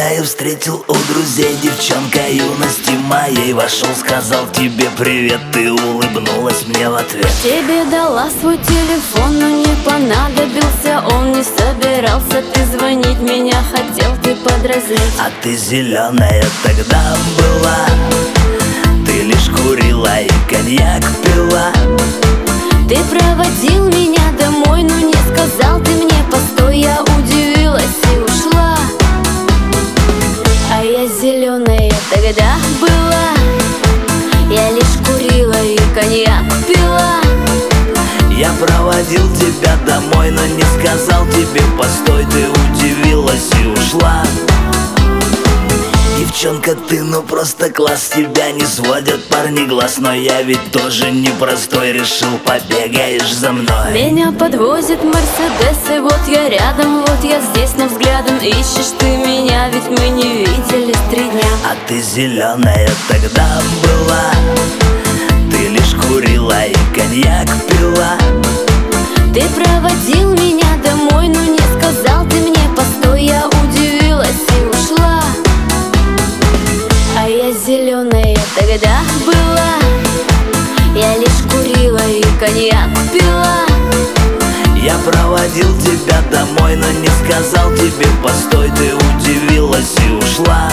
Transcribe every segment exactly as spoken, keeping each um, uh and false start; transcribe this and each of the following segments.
я встретил у друзей, девчонка юности моей. Вошел, сказал тебе привет, ты улыбнулась мне в ответ. Тебе дала свой телефон, но не понадобился он, не собирался ты звонить, меня хотел ты подразнить. А ты зеленая тогда была, ты лишь курила и коньяк пила. Ты проводил меня домой, но не сказал ты мне постой. Я удивилась и ушла, а я зеленая тогда была, я лишь курила и коньяк пила. Я проводил тебя домой, но не сказал тебе постой. Ты удивилась и ушла. Девчонка, ты ну просто класс, тебя не сводят парни глаз. Но я ведь тоже непростой, решил побегаешь за мной. Меня подвозит Мерседес, и вот я рядом, вот я здесь, но взглядом ищешь ты меня, ведь мы не виделись три дня. А ты зеленая тогда была, ты лишь курила и коньяк пила. Ты проводил меня домой, но не сказал ты мне постой. Я удивилась и ушла, а я зеленая тогда была, я лишь курила и коньяк пила. Я проводил тебя домой, но не сказал тебе постой. Ты удивилась и ушла.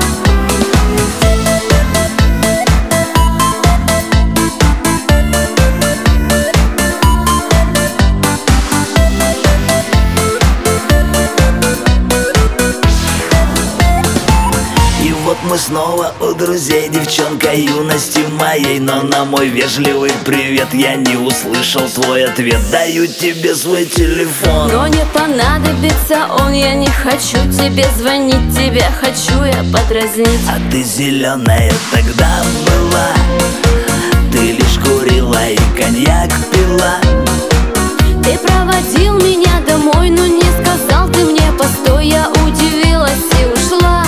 Вот мы снова у друзей, девчонка юности моей. Но на мой вежливый привет я не услышал твой ответ. Даю тебе свой телефон, но не понадобится он, я не хочу тебе звонить, тебя хочу я подразнить. А ты зеленая тогда была, ты лишь курила и коньяк пила. Ты проводил меня домой, но не сказал ты мне постой. Я удивилась и ушла,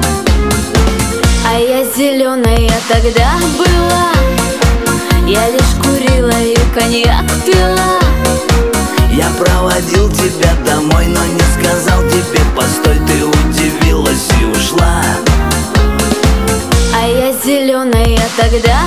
а я зеленая тогда была, я лишь курила и коньяк пила. Я проводил тебя домой, но не сказал тебе постой. Ты удивилась и ушла, а я зеленая тогда